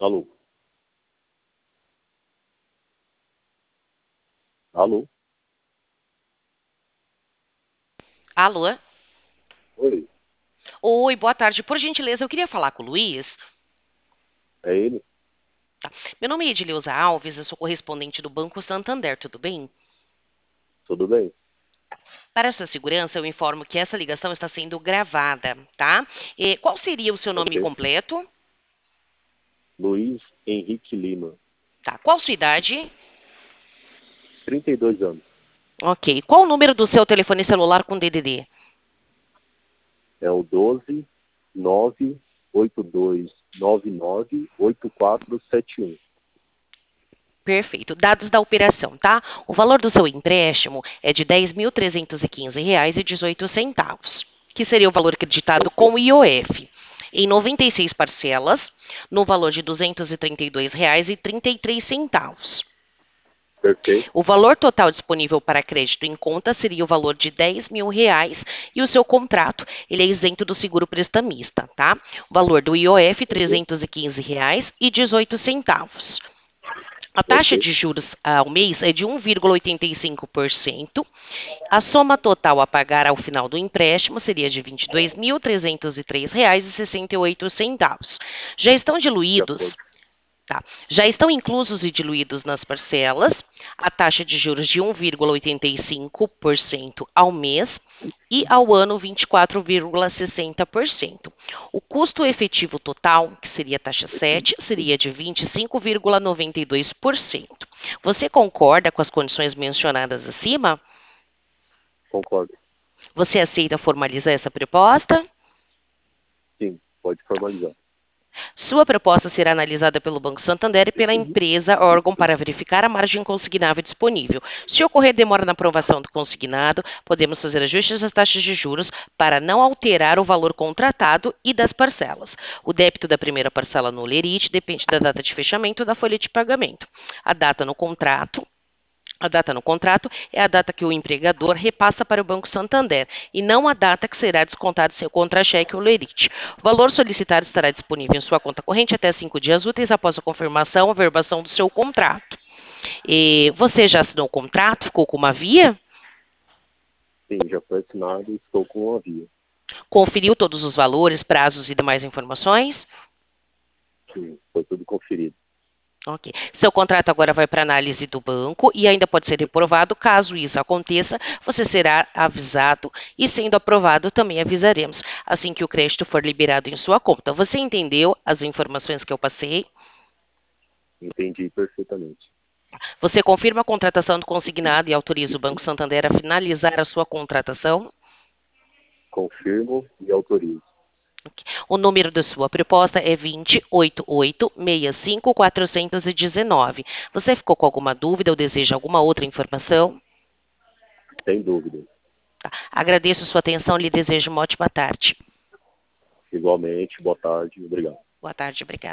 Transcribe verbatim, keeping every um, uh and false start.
Alô? Alô? Alô? Oi, Oi, boa tarde. Por gentileza, eu queria falar com o Luiz. é ele? Tá. Meu nome é Edileuza Alves, eu sou correspondente do Banco Santander, tudo bem? Tudo bem? Para sua segurança, eu informo que essa ligação está sendo gravada, tá? E qual seria o seu nome Ok. completo? Luiz Henrique Lima, Tá. Qual sua idade? trinta e dois anos. Ok. Qual o número do seu telefone celular com D D D? É o doze nove oito dois nove nove oito quatro sete um. Perfeito. Dados da operação, tá? O valor do seu empréstimo é de dez mil trezentos e quinze reais e dezoito centavos, que seria o valor acreditado Ok, com o I O F, em noventa e seis parcelas, no valor de duzentos e trinta e dois reais e trinta e três centavos. perfeito. O valor total disponível para crédito em conta seria o valor de dez mil reais e o seu contrato ele é isento do seguro prestamista, tá? O valor do I O F, Ok, trezentos e quinze reais e dezoito centavos. A taxa ok, de juros ao mês é de um vírgula oitenta e cinco por cento. A soma total a pagar ao final do empréstimo seria de vinte e dois mil trezentos e três reais e sessenta e oito centavos. Já estão de acordo. diluídos, tá? Já estão inclusos e diluídos nas parcelas a taxa de juros de um vírgula oitenta e cinco por cento ao mês e ao ano vinte e quatro vírgula sessenta por cento. O custo efetivo total, que seria a taxa sete, seria de vinte e cinco vírgula noventa e dois por cento. Você concorda com as condições mencionadas acima? Concordo. Você aceita formalizar essa proposta? Sim, pode formalizar. Sua proposta será analisada pelo Banco Santander e pela empresa órgão para verificar a margem consignável disponível. Se ocorrer demora na aprovação do consignado, podemos fazer ajustes às taxas de juros para não alterar o valor contratado e das parcelas. O débito da primeira parcela no Lerite depende da data de fechamento da folha de pagamento. A data no contrato A data no contrato é a data que o empregador repassa para o Banco Santander e não a data que será descontado seu contra-cheque ou lerite. O valor solicitado estará disponível em sua conta corrente até cinco dias úteis após a confirmação ou verbação do seu contrato. E você já assinou o contrato? Ficou com uma via? Sim, já foi assinado e estou com uma via. Conferiu todos os valores, prazos e demais informações? Sim, foi tudo conferido. Ok. Seu contrato agora vai para análise do banco e ainda pode ser reprovado. Caso isso aconteça, você será avisado e, sendo aprovado, também avisaremos assim que o crédito for liberado em sua conta. Você entendeu as informações que eu passei? Entendi perfeitamente. Você confirma a contratação do consignado e autoriza o Banco Santander a finalizar a sua contratação? Confirmo e autorizo. O número da sua proposta é vinte oito oito seis cinco quatro um nove. Você ficou com alguma dúvida ou deseja alguma outra informação? Sem dúvida. Tá. Agradeço sua atenção e lhe desejo uma ótima tarde. Igualmente, boa tarde, obrigado. Boa tarde, obrigada.